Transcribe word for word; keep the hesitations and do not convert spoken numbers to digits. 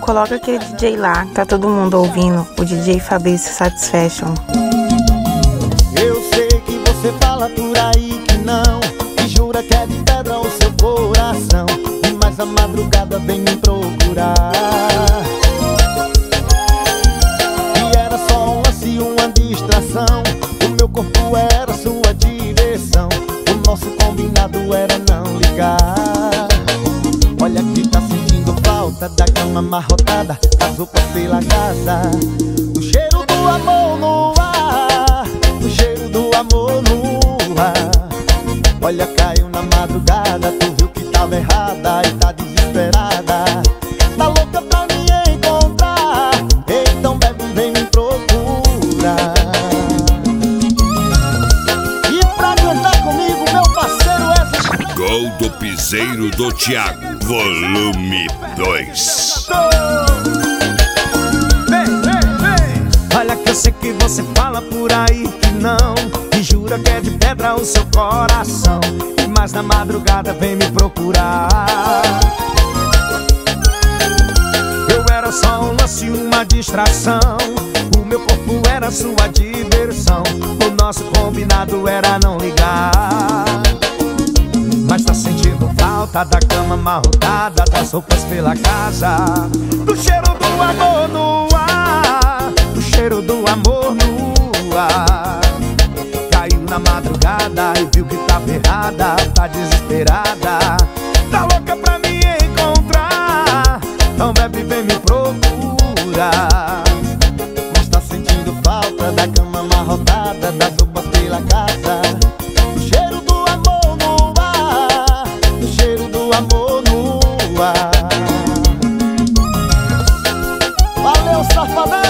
coloca aquele D J lá, tá todo mundo ouvindo, o D J Fabrício Satisfaction. Eu sei que você fala por aí que não, que jura que é de pedra o seu coração, mas a madrugada vem me procurar. E era só um lance, uma distração, o meu corpo era sua diversão, o nosso combinado era não ligar. Olha que tá sentindo falta da cama amarrotada, das roupas pela casa, do cheiro do amor no ar, do cheiro do amor no ar. Olha, caiu na madrugada, tu viu que tava errada e tá desesperada, tá louca pra me encontrar, então bebe, vem me procurar. E pra cantar comigo, meu parceiro, essa Gol do Piseiro do Thiago, volume dois. Vem, vem, vem. Olha que eu sei que você fala por aí que não, e jura que é de pedra o seu coração, mas na madrugada vem me procurar. Eu era só um lance, uma distração, o meu corpo era sua diversão, o nosso combinado era não ligar. Mas tá sentindo falta da cama amarrotada, das roupas pela casa, do cheiro do amor no ar, do cheiro do amor no ar. Caiu na madrugada e viu que tava errada, tá desesperada, tá louca pra me encontrar, então bebe, vem me procurar. Mas tá sentindo falta da cama amarrotada, das roupas pela casa, do cheiro do amor no ar, do cheiro do amor no ar. Valeu, safadão!